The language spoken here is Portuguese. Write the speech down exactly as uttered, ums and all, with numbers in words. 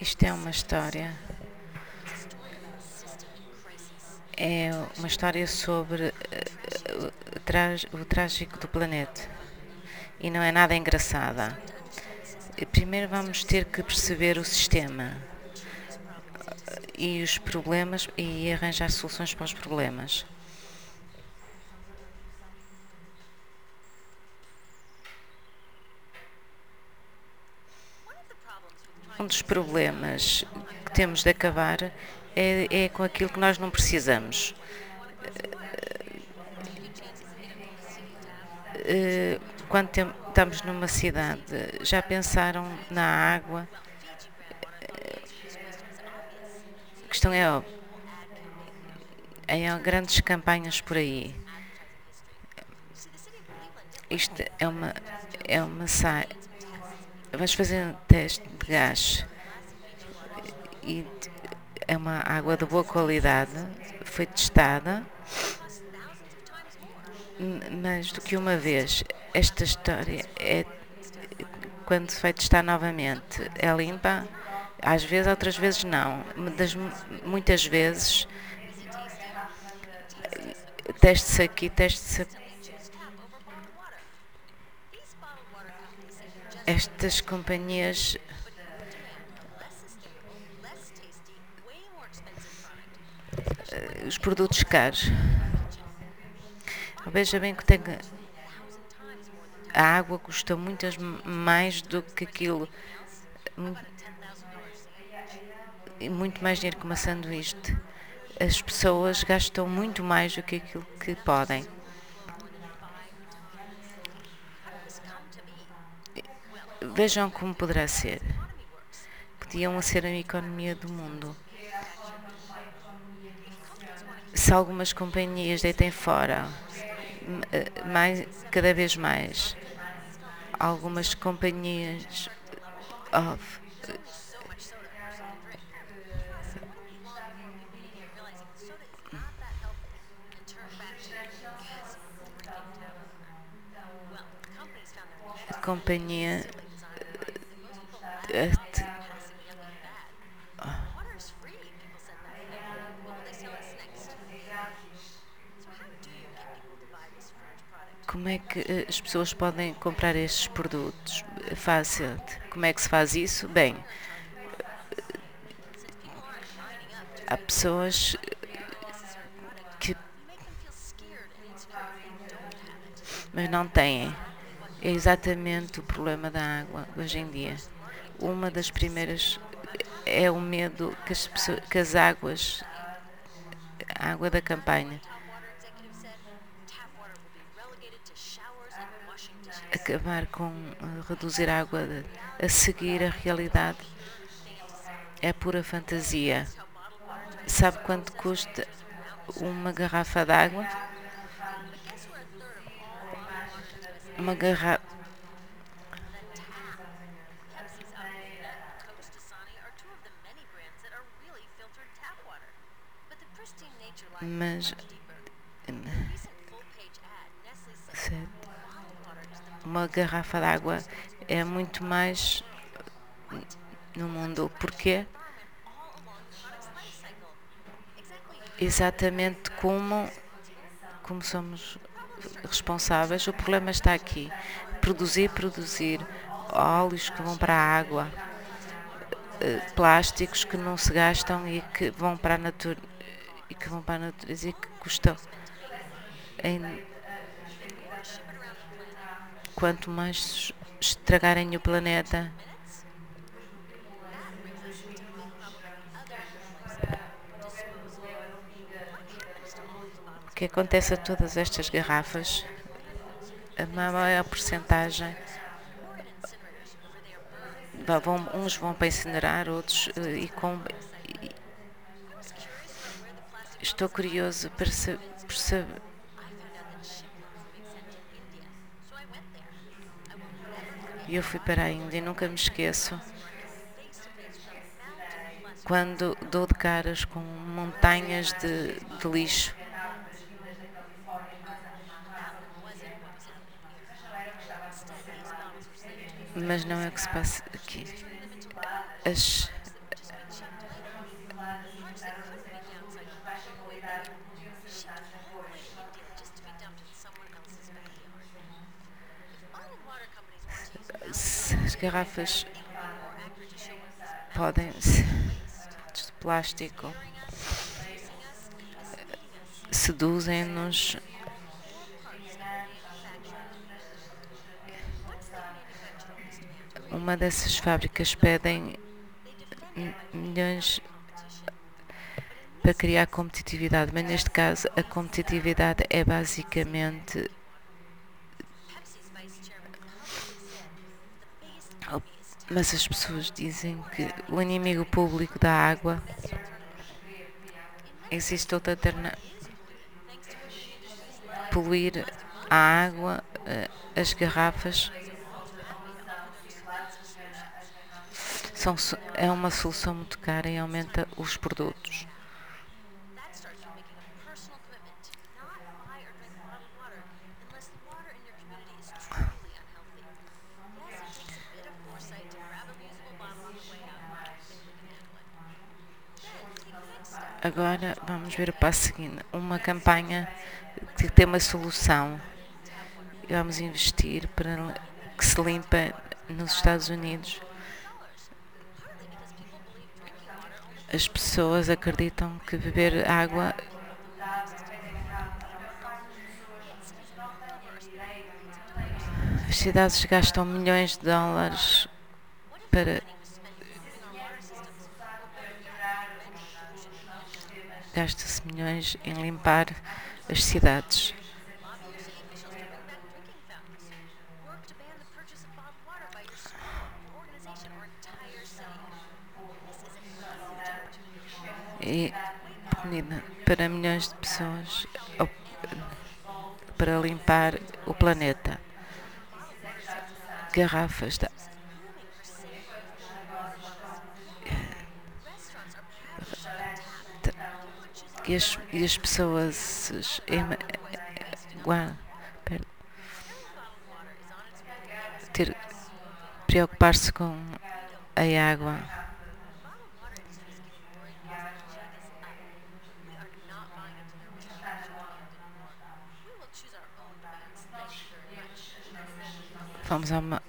Isto é uma história. É uma história sobre uh, o, trás- o trágico do planeta. E não é nada engraçada. Primeiro vamos ter que perceber o sistema e os problemas e arranjar soluções para os problemas. Um dos problemas que temos de acabar é, é com aquilo que nós não precisamos. Uh, quando tem, estamos numa cidade, já pensaram na água? A questão é óbvia. Há grandes campanhas por aí. Isto é uma é uma saia. Vamos fazer um teste de gás e é uma água de boa qualidade, foi testada mais do que uma vez. Esta história é quando se vai testar novamente, é limpa, às vezes, outras vezes não. Das, muitas vezes teste-se aqui, teste-se aqui. Estas companhias os produtos caros. Veja bem que tem a água custa muitas mais do que aquilo, muito mais dinheiro que uma sanduíche. As pessoas gastam muito mais do que aquilo que podem. Vejam como poderá ser. Podiam ser a economia do mundo. Se algumas companhias deitem fora, mais, cada vez mais, algumas companhias oh, a companhia como é que as pessoas podem comprar estes produtos? Fácil. Como é que se faz isso? Bem, há pessoas que mas não têm. É exatamente o problema da água hoje em dia. Uma das primeiras é o medo que as, pessoas, que as águas, a água da campanha, acabar com reduzir a água a seguir a realidade é pura fantasia. Sabe quanto custa uma garrafa d'água? Uma garrafa. Mas uma garrafa d'água é muito mais no mundo. Porquê? Exatamente como, como somos responsáveis. O problema está aqui. Produzir, produzir óleos que vão para a água, plásticos que não se gastam e que vão para a natureza e que vão para a natureza e que custam. Em, quanto mais estragarem o planeta, o que acontece a todas estas garrafas, a maior porcentagem vão, uns vão para incinerar, outros e com e, estou curioso para saber. Eu fui para a Índia e nunca me esqueço quando dou de caras com montanhas de, de lixo. Mas não é o que se passa aqui. As, garrafas podem ser de plástico, seduzem-nos. Uma dessas fábricas pedem milhões para criar competitividade, mas neste caso a competitividade é basicamente mas as pessoas dizem que o inimigo público da água existe outra alternativa, poluir a água, as garrafas são, é uma solução muito cara e aumenta os produtos. Agora vamos ver o passo seguinte, uma campanha que tem uma solução. Vamos investir para que se limpa nos Estados Unidos. As pessoas acreditam que beber água as cidades gastam milhões de dólares para gasta-se milhões em limpar as cidades. E para milhões de pessoas para limpar o planeta. Garrafas de e as, e as pessoas ter preocupar-se com a água. Vamos a uma